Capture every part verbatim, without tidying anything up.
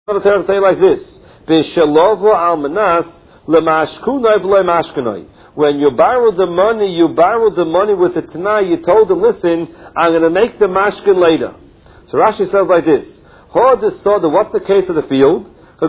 The Torah say like this: B'shalovo almanas lemashkunoi v'lemashkunoi. When you borrow the money, you borrow the money with the tanai. You told them, listen, I'm going to make the mashkin later. So Rashi says like this: What's the case of the field? True,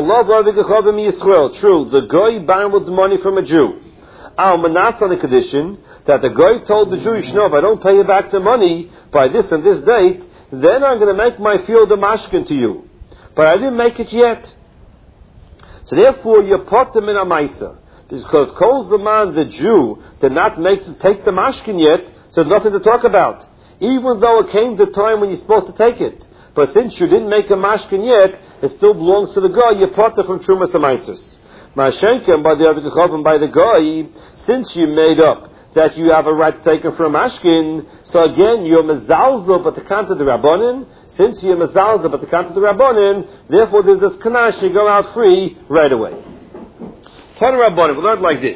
the guy borrowed the money from a Jew. Almanas on the condition that the guy told the Jew, you know, if I don't pay you back the money by this and this date, then I'm going to make my field a mashkin to you. But I didn't make it yet. So therefore, you put them in a maisa. Because Kol Zaman, the Jew, did not make take the mashkin yet, so there's nothing to talk about. Even though it came the time when you're supposed to take it. But since you didn't make a mashkin yet, it still belongs to the guy. You put it from Trumas Amaisus. Mashenkem, by the Avikachovim, by the guy, since you made up that you have a right to take it from mashkin, so again, you're mezalzel, but the count of the Rabbanin. Since you're mezalzel, but the count of the Rabbanin, therefore there's this kanash, you go out free right away. Tana Rabbanim, we learned like this.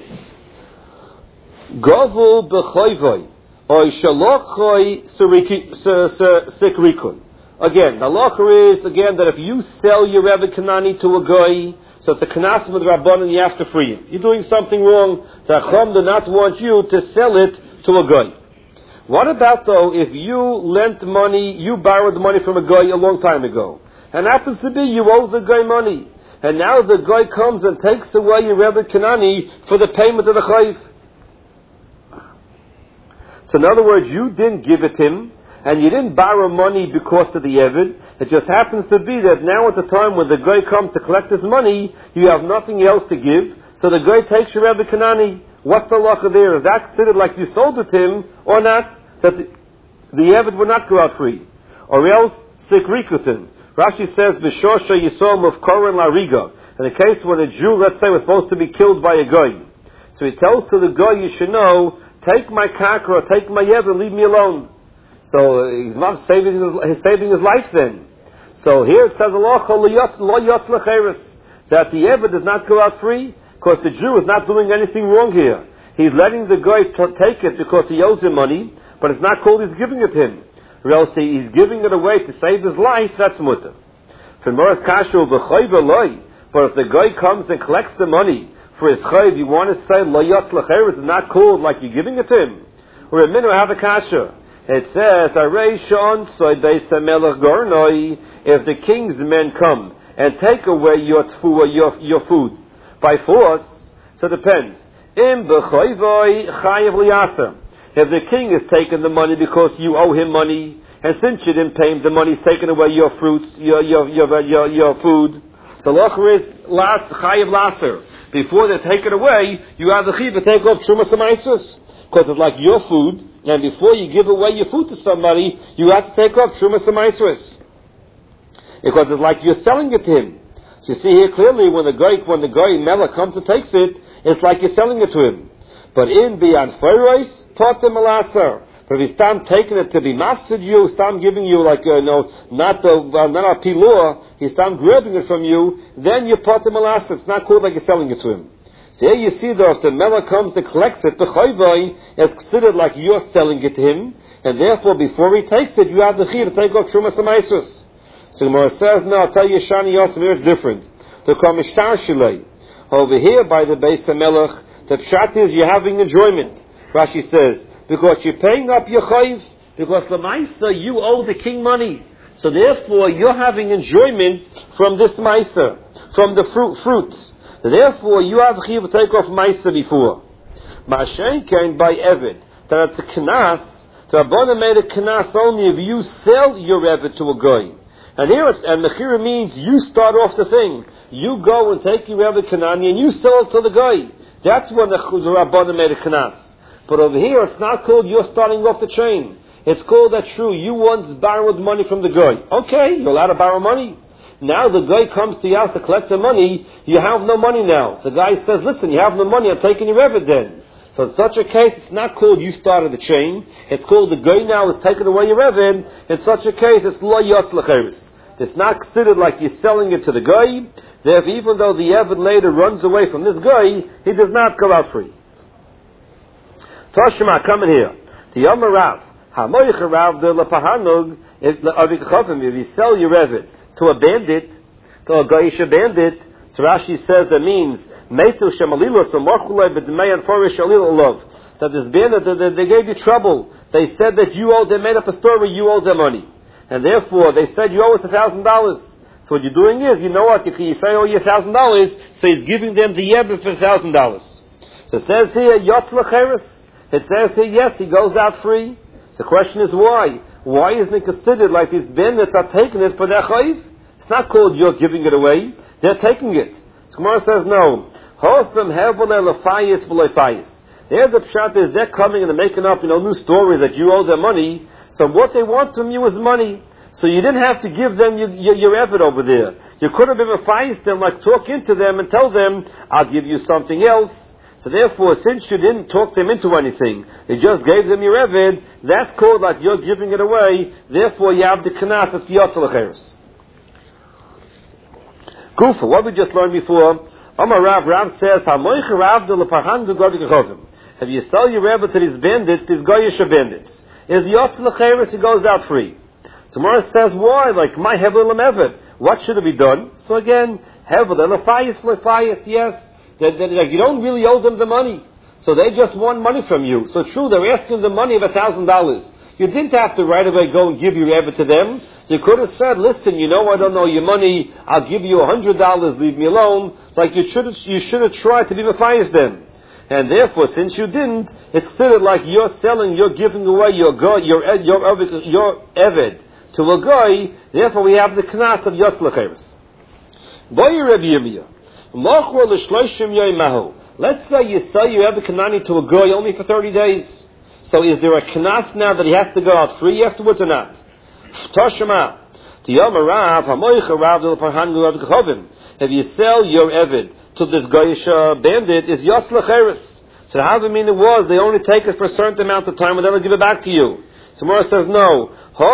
Govul b'choivoi, oy shalochoi sikrikun. Again, the halacha is, again, that if you sell your Rebbe Kanani to a guy, so it's a knas with Rabbanim, you have to free him. You're doing something wrong, the Chacham do not want you to sell it to a guy. What about, though, if you lent money, you borrowed money from a guy a long time ago, and happens to be you owe the guy money, and now the guy comes and takes away your Rebbe Kanani for the payment of the chayv. So in other words, you didn't give it him, and you didn't borrow money because of the Evid. It just happens to be that now at the time when the guy comes to collect his money, you have nothing else to give, so the guy takes your Rebbe Kanani. What's the halacha there? Is that considered like you sold it to him, or not? That the, the Evid would not go out free. Or else, sikrikutin. Rashi says, B'shosha Yisom of Koren Lariga. In the case when a Jew, let's say, was supposed to be killed by a guy. So he tells to the guy, you should know, take my kakra, or take my Evid, and leave me alone. So uh, he's not saving his, he's saving his life then. So here it says, that the Evid does not go out free, because the Jew is not doing anything wrong here. He's letting the guy t- take it because he owes him money, but it's not called he's giving it to him. Or else he's giving it away to save his life, that's mutter. But if the guy comes and collects the money for his chayv, you want to say, lo yotz l'cheres, is not called like you're giving it to him. Or a minute have a kasha. It says, if the king's men come and take away your tfu, your, your food by force, so it depends. If the king has taken the money because you owe him money, and since you didn't pay him, the money's taken away your fruits, your your your your, your food. So locher is last chayiv laser. Before they take it away, you have the chiv to take off trumas amaisus, because it's like your food. And before you give away your food to somebody, you have to take off trumas amaisus, because it's like you're selling it to him. So you see here clearly when the guy when the guy Mela comes and takes it, it's like you're selling it to him. But in beyond feiros, potem alaser. But if he's tam taking it to be mastered you, tam giving you like uh, no, not the uh, not a pilor, he's tam grabbing it from you, then you potem alaser. It's not called like you're selling it to him. So here you see though, if the Mela comes and collects it, the chayvai is considered like you're selling it to him, and therefore before he takes it, you have the chiyuv to take off trumas amaisus. So Gemara says, no, I'll tell you, Shani Yosef, here it's different. To come ishtar shilei. Over here by the Beis HaMelech, the pshat is you're having enjoyment. Rashi says, because you're paying up your chayv, because l'maisa you owe the king money. So therefore you're having enjoyment from this maisa, from the fruit, fruits. So therefore you have chayv to take off maisa before. Ma'ashen came by Evid, that it's a knas, the Rabbana made a knas only if you sell your Evid to a guy. And here it's, and mechira means you start off the thing. You go and take your Rebbe Kanani and you sell it to the guy. That's when the, the Rabbana made a knas. But over here it's not called you're starting off the chain. It's called that true. You once borrowed money from the guy. Okay, you're allowed to borrow money. Now the guy comes to your house to collect the money. You have no money now. So the guy says, listen, you have no money. I'm taking your Rebbe then. So in such a case, it's not called you started the chain. It's called the guy now is taking away your Rebbe. In such a case, it's lo yotz l'cheres. It's not considered like you're selling it to the guy. Therefore, even though the Evid later runs away from this guy, he does not go out free. Toshima, coming here. The Yom Rav, Hamoyich Rav de Lepahanug, if you sell your Evid to a bandit, to a Goyish bandit. So Rashi says that means Meitu Shemalilos Morchulai B'Dmei Forish Alil Olav. That this bandit, that they gave you trouble. They said that you owed them, made up a story, you owed them money. And therefore, they said you owe us a thousand dollars. So what you're doing is, you know what, if you say, oh, you a thousand dollars, so he's giving them the yebit for a thousand dollars. So it says here, Yotz L'Cheres. It says here, yes, he goes out free. So the question is why? Why isn't it considered like these bandits are taking it for their chayiv? It's not called you're giving it away. They're taking it. So Gemara says no. Hosam hevole lefayis v'lefayis. There the pshat is they're coming and they're making up, you know, new stories that you owe them money. So what they want from you is money. So you didn't have to give them your, your, your effort over there. You could have been mefayis them, like talk into them and tell them, I'll give you something else. So therefore, since you didn't talk them into anything, you just gave them your evid, that's called like you're giving it away. Therefore, you have the kanas, it's Yotz L'Cheres. Gufa, what we just learned before, Amar Rav, Rav says, Hamoich Rav de leparhan v'godi kechovim. If you sell your Rebbe to these bandits, these Goyish bandits, is Yotz L'Cheres, he goes out free. So Mora says, why? Like, my Hevel Lemevet. What should it be done? So again, Hevel, Lefayis, Lefayis, yes. That, that, that you don't really owe them the money. So they just want money from you. So true, they're asking the money of a thousand dollars. You didn't have to right away go and give your Rebbe to them. You could have said, listen, you know I don't know your money, I'll give you a hundred dollars, leave me alone. Like you should have, you should have tried to be mafayis them. And therefore, since you didn't, it's considered like you're selling, you're giving away your go, your your your eved to a guy. Therefore, we have the knas of Yotz L'Cheres. Boy Rabbi Yirmiyah, Machor l'shloshim yoymahu. Let's say you sell your eved kanani to a guy only for thirty days. So is there a knas now that he has to go out free afterwards or not? Toshima. If you sell your eved to this Goyish bandit, is Yotz L'Cheres. So how do you mean it was? They only take it for a certain amount of time and then they'll give it back to you. So Mora says no.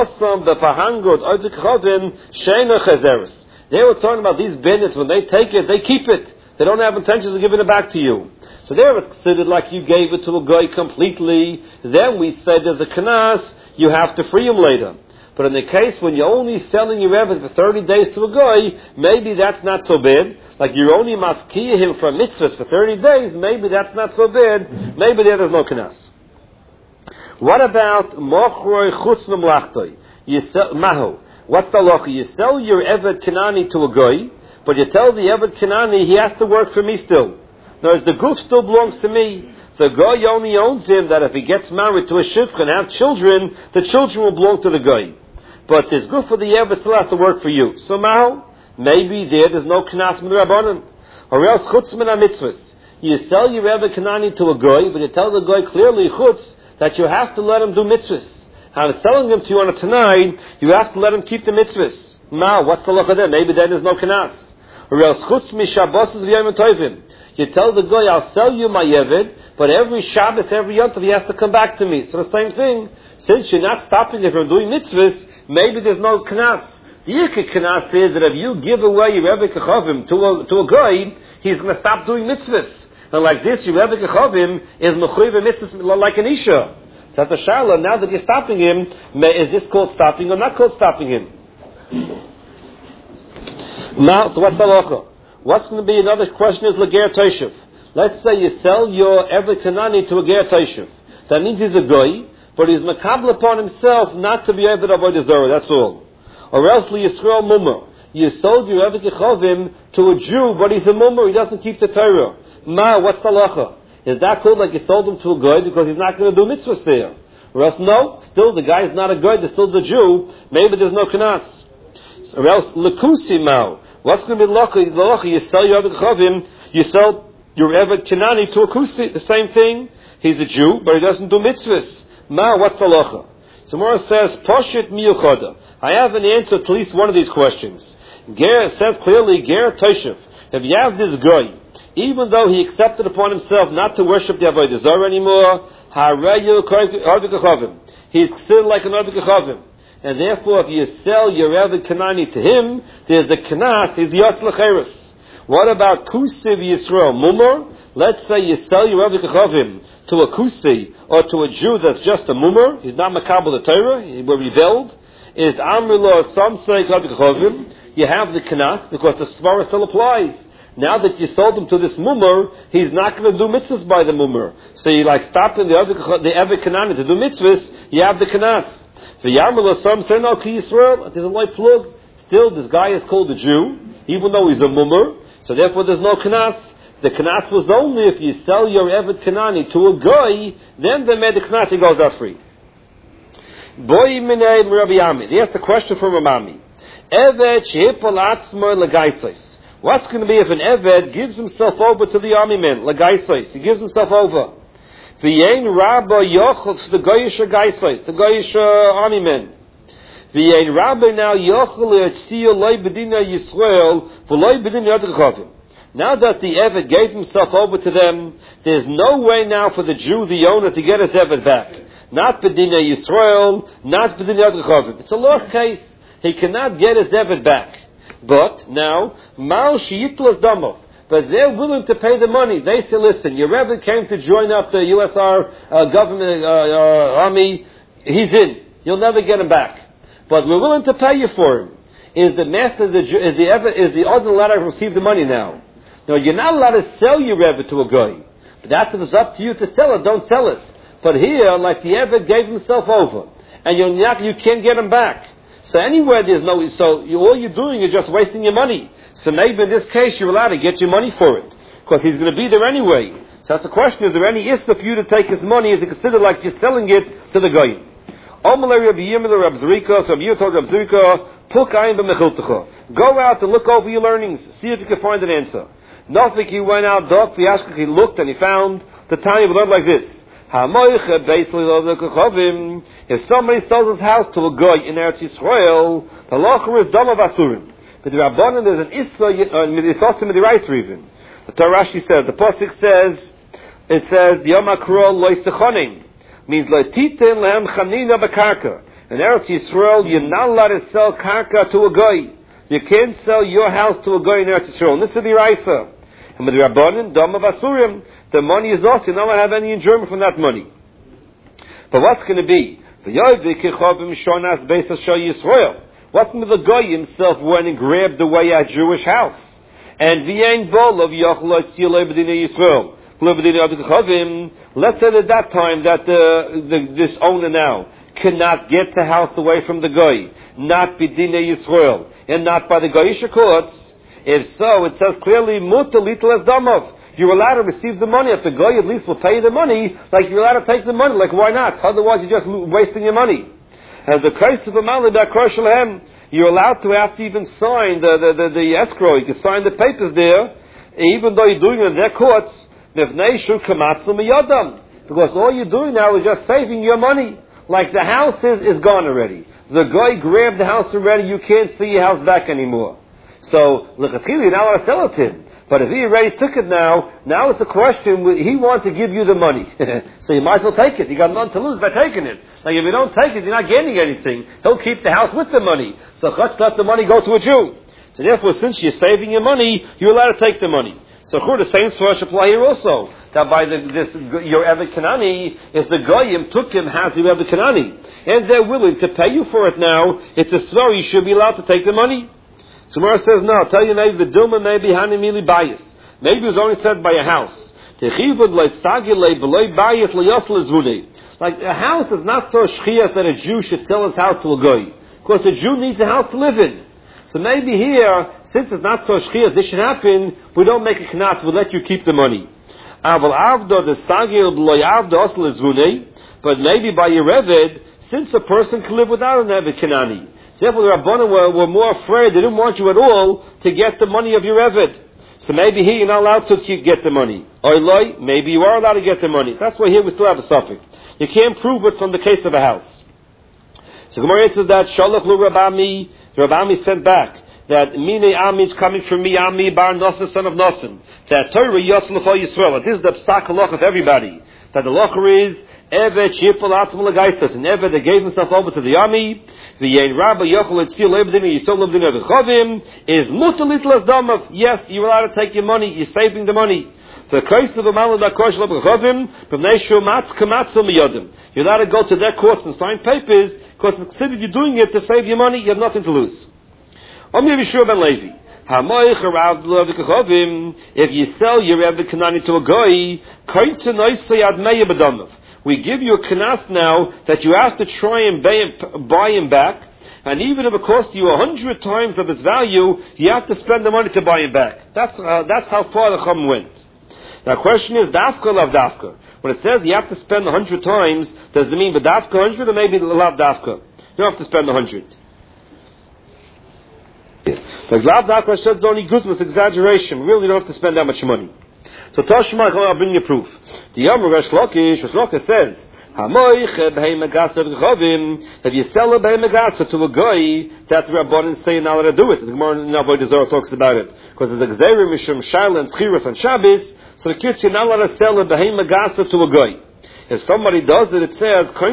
They were talking about these bandits, when they take it, they keep it. They don't have intentions of giving it back to you. So they were considered like you gave it to a guy completely. Then we said there's a knas, you have to free him later. But in the case when you're only selling your eved for thirty days to a guy, maybe that's not so bad. Like you're only mafkiya him for mitzvahs for thirty days, maybe that's not so bad. Maybe there is no knas. What about mochroi chutz memlachtoi? You sell mahu. What's the locha? You sell your eved kanani to a guy, but you tell the eved kanani he has to work for me still. Now, the goof still belongs to me. The guy only owns him that if he gets married to a shivcha and have children, the children will belong to the guy. But this goof for the eved still has to work for you. So mahu. Maybe there, there's no knas min rabbanon. Or else chutz min ha-mitzvahs. You sell your eved kanani to a guy, but you tell the guy clearly, chutz, that you have to let him do mitzvahs. I'm selling them to you on a tonight, you have to let him keep the mitzvahs. Now, what's the locha there? Maybe then there's no knas. Or else chutz mi shabbos v'yom tovim. You tell the guy, I'll sell you my eved, but every Shabbos, every Yom Tov, he has to come back to me. So the same thing, since you're not stopping him from doing mitzvahs, maybe there's no knas. The Yikik Knas says that if you give away your Rebbe Kechovim to a, to a guy, he's going to stop doing mitzvahs. And like this, your Rebbe Kechovim is mechuyev mitzvahs like an Isha. So that's a shala, now that you're stopping him, is this called stopping or not called stopping him? Now, so what's the halacha? What's going to be another question is Lager Toshev. Let's say you sell your Rebbe Kanani to a Ger Toshev. That means he's a guy, but he's makabel upon himself not to be able to avoid the Zorah, that's all. Or else Yisrael Mummer. You sold your Rebbe Kechovim to a Jew, but he's a Mummer, he doesn't keep the Torah. Ma, what's the halacha? Is that called like you sold him to a guy because he's not going to do mitzvahs there? Or else no, still the guy is not a guy, there's still the Jew, maybe there's no knas. Or else Lekusi Mao. What's going to be the halacha? The halacha, you sell your Rebbe Kechovim, you sell your Rebbe Kanani to a Kusi, the same thing. He's a Jew, but he doesn't do mitzvahs. Ma, what's the halacha? So Mora says, Poshit miyuchoda. I have an answer to at least one of these questions. Ger says clearly, Ger Toshev. If you have this guy, even though he accepted upon himself not to worship the Avodah Zarah anymore, Harayu Rebbe Kechovim. He's considered like an Rebbe Kechovim. And therefore, if you sell your Rebbe Kanani to him, there's the Knas, he's Yotz L'Cheres. What about Kusiv Yisrael Mumor? Let's say you sell your Rebbe Kechovim to a Kusi or to a Jew that's just a Mumor, he's not Makabel the Torah, he will rebelled. Is Amrullah some say Rebbe Kechovim? you have the kanas because the svara still applies. Now that you sold him to this mummer, he's not going to do mitzvahs by the mummer. So you like stopping the other the Evet Kanani to do mitzvahs, you have the kanas. The Yarmul some say no ki Yisrael, there's a light plug. Still, this guy is called a Jew, even though he's a mummer, so therefore there's no kanas. The kanas was only if you sell your Evet Kanani to a guy, then the made the kanas, he goes out free. Boy minei Rabbi Ami. He asked the question from Ramami. Evet shehipol atzmo legaisos. What's going to be if an Eved gives himself over to the army men, legaisos? He gives himself over. V'yein rabba yochel the goyish gaisos, the goyish army men. V'yein rabba now yochel le'tziyo loy bedina Yisrael v'loy bedina yadrechavim. Now that the Eved gave himself over to them, there's no way now for the Jew, the owner, to get his Eved back. Not bedina Yisrael, not bedina yadrechavim. It's a lost case. He cannot get his Eved back. But now, Mal Shiyitlas Damov. But they're willing to pay the money. They say, listen, your Rebbe came to join up the U S R uh, government uh, uh, army. He's in. You'll never get him back. But we're willing to pay you for him. Is the master, the, is the Rebbe, is the other allowed to receive the money now? No, you're not allowed to sell your Rebbe to a guy. But that's if it's up to you to sell it. Don't sell it. But here, like the Rebbe gave himself over, and you're not, you can't get him back. So anywhere there's no, so you, all you're doing is just wasting your money. So maybe in this case you're allowed to get your money for it, because he's going to be there anyway. So that's the question: is there any issa for you to take his money? Is it considered like you're selling it to the guy? Go out and look over your learnings. See if you can find an answer. Nothing. He went out, dog, he looked, and he found the Tanya learned like this. If somebody sells his house to a guy in Eretz Yisrael, the halacha is dam of asurim. But the Rabbanan, there's an issa, it's also in the rice even. The Torah Rashi says, the pasuk says, it says, Yom HaKrol lo yisechonim, means lo titen lehem chanina b'karka. In Eretz Yisrael, you're not allowed to sell karka to a guy. You can't sell your house to a guy in Eretz Yisrael. And this is the Raisa. And with the Rabbanan, dam of asurim, the money is also, you're not allowed to have any enjoyment from that money. But what's going to be? What's with the guy himself went and grabbed away a Jewish house? And let's say at that time that the, the, this owner now cannot get the house away from the guy, not b'dinei Yisrael, and not by the Goyish courts. If so, it says clearly, mutar litol as damov. You're allowed to receive the money. If the guy at least will pay you the money, like you're allowed to take the money. Like why not? Otherwise you're just wasting your money. And the case of the Mali Bakroshalahem, you're allowed to have to even sign the, the, the, the escrow. You can sign the papers there, even though you're doing it in their courts. Because all you're doing now is just saving your money. Like the house is, is gone already. The guy grabbed the house already, you can't see your house back anymore. So, l'chatchila, you're not allowed to sell it to him. But if he already took it now, now it's a question, he wants to give you the money. So you might as well take it. You got nothing to lose by taking it. Like if you don't take it, you're not gaining anything. He'll keep the house with the money. So let's let the money go to a Jew. So therefore, since you're saving your money, you're allowed to take the money. So the same source apply here also. That by the, this, your Evet Kanani, if the Goyim took him, has the Evet Kanani. And they're willing to pay you for it now, it's a svar, you should be allowed to take the money. So Gemara says, no, I'll tell you maybe the Dilma maybe Hanimili bias. Maybe it was only said by a house. Like a house is not so shchiyah that a Jew should sell his house to a guy. Of course, the Jew needs a house to live in. So maybe here, since it's not so shchiyah, this should happen, we don't make a knas, we'll let you keep the money. But maybe by your Eved, since a person can live without an Eved Kanani. Therefore, the Rabbanan were, were more afraid. They didn't want you at all to get the money of your Eved. So maybe here you're not allowed to keep, get the money. Or loy, maybe you are allowed to get the money. That's why here we still have a suffix. You can't prove it from the case of a house. So Gemara answers that Shalach lu Rabami. The Rabami sent back that Mine Ami is coming from me, Ami bar Nosan, son of Nosan. That Torah Yotzim l'chol Yisrael. This is the psak halach of everybody. That the halach is Eved shipol atzmo legaisos. An Eved that gave himself over to the army. The Yein Rabba Yochel Etzil Lebedin Yisol Lebedin Evechovim is mutar litol as damav. Yes, you're allowed to take your money. You're saving the money. The case of a man that kosh lebechovim b'nei shumatz kamatzu miyodim. You're allowed to go to their courts and sign papers because it's considered you're doing it to save your money. You have nothing to lose. Om Yeshua ben Levi. If you sell your Rebbe Kanani to a goy, we give you a kanas now that you have to try and buy him back, and even if it costs you a hundred times of his value, you have to spend the money to buy him back. That's uh, that's how far the Chum went. Now, the question is, dafka lav dafka. When it says you have to spend a hundred times, does it mean the dafka hundred or maybe lav dafka? You don't have to spend a hundred. Like lav dafka says only good with exaggeration. Really, you don't have to spend that much money. So Tashma, I'll bring you proof. The Yom Resh Lakish, Resh Lakish says, if you sell a behemagasa to a guy, that's the Rabbanan say you're not allowed to do it. The Gemara in Avodah Zarah talks about it. Because there's a Gzeira Mishum Shaila and Tchiras on Shabbos, so the kids, you're not allowed to sell a behemagasa to a guy. If somebody does it, it says, it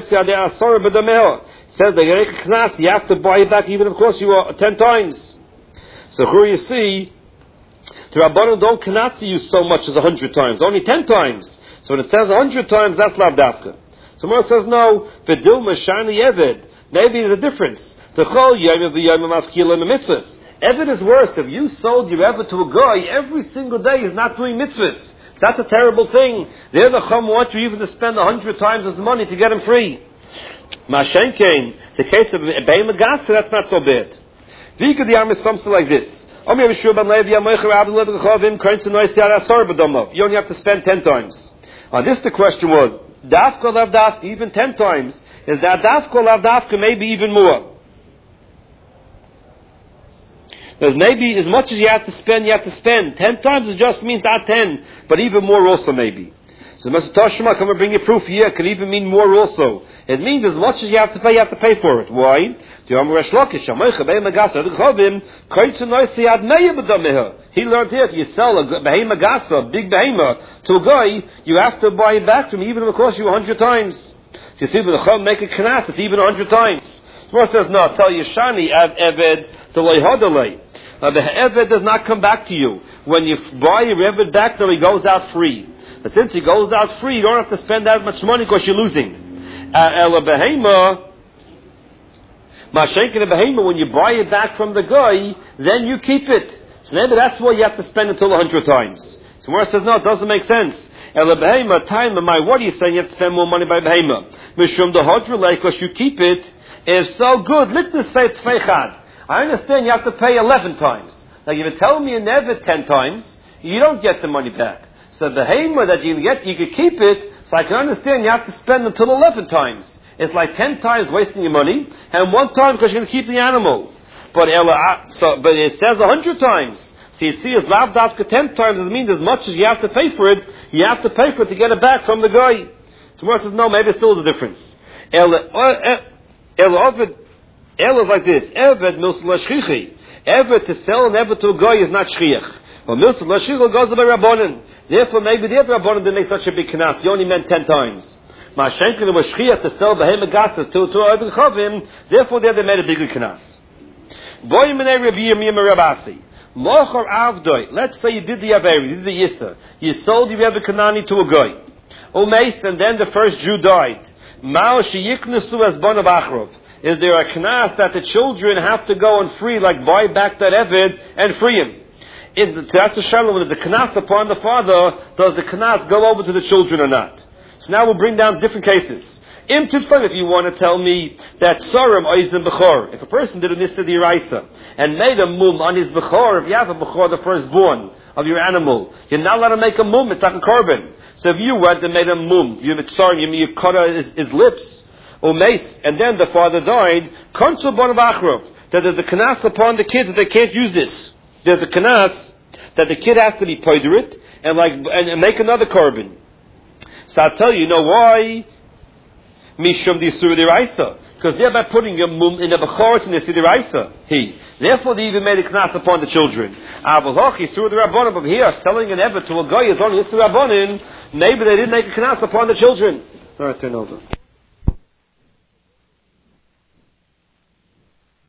says that you you have to buy it back even if it costs you uh, ten times. So here you see, the Rabbanan don't cannot see you so much as a hundred times, only ten times. So when it says a hundred times, that's lav dafka. So Moshe says no. V'dil mashani eved. Maybe there's a difference. T'chol yom v'yom mafkila mitzvahs. Eved is worse. If you sold your eved to a guy every single day, he's not doing mitzvahs. That's a terrible thing. There the Chum wants you even to spend a hundred times his money to get him free. Mashenkein, the case of behemagasa, that's not so bad. V'ikad yam is something like this. You only have to spend ten times. On this the question was, dafka lav dafka, even ten times, is that dafka lav dafka maybe even more? There's maybe as much as you have to spend, you have to spend. Ten times it just means not ten, but even more also maybe. So Mister Tashma, come and bring you proof here, it could even mean more also. It means as much as you have to pay, you have to pay for it. Why? He learned here, if you sell a behemagasa, big behema, to a guy, you have to buy it back from him, even if it costs you a hundred times. So you see, when the Chum make a knas, it's even a hundred times. The Gemara says, no, tell you, Shani, av eved, to loyhodalei. Now the eved does not come back to you. When you buy your eved back, then he goes out free. But since he goes out free, you don't have to spend that much money because you're losing. Ela behema, Mashenkin behema, when you buy it back from the guy, then you keep it. So maybe that's why you have to spend until a hundred times. So Moshe says, no, it doesn't make sense. Ela behema, time of my, what are you saying? You have to spend more money by behema. Mishum the hodrelay, because you keep it, is so good. Let's just say tzveichad. I understand you have to pay eleven times. Now, if you tell me you never ten times, you don't get the money back. So the behema that you can get, you can keep it. So I can understand you have to spend until eleven times. It's like ten times wasting your money, and one time because you're going to keep the animal. But so, but it says a hundred times. So you see, it's lav dafka ten times. It means as much as you have to pay for it, you have to pay for it to get it back from the guy. So Moshe says, no, maybe still is a difference. El Ovid, El is like this. Eved milsa l'shchichi. Eved to sell an eved to a guy is not shchiach. But milsa l'shchichi goes by Rabbanan. Therefore, maybe the other Rabbanan didn't make such a big knas. He only meant ten times. Mashenkin was shchiach to sell behemagasas to to Ibn Chavim. Therefore, there they made a bigger knas. Boy minei Rabbi Yirmiyah Rabasi. Mochar avdoi. Let's say you did the averi, you did the yissa. You sold your Rebbe Kanani to a guy. Umeis, and then the first Jew died. Mao sheyiknesu as bon of achrov. Is there a knas that the children have to go and free, like buy back that eved and free him? Is the, that's the shalom, when there's a knas upon the father, does the knas go over to the children or not? So now we'll bring down different cases. Im Tifslam, if you want to tell me that Sarim Oizim Bechor, if a person did a Nissa D'Iraisa and made a mum on his Bechor, if you have a Bechor, the firstborn of your animal, you're not allowed to make a mum, it's like a korban. So if you went and made a mum, you Sorry, you, you cut his, his lips, or mace, and then the father died, Konsul Bon of Achrov, that there's a knas upon the kids that they can't use this. There's a knas that the kid has to be poiderit and like and, and make another korban. So I'll tell you, you know why? Mishum Disur D'Iraisa. Because thereby putting your mum in a Bechor in the D'Iraisa. He. Therefore they even made a knas upon the children. Avalach Yisur D'Rabbanan, but here selling an eved to a guy is only Yisur D'Rabbanan. Maybe they didn't make a knas upon the children. All right, turn over.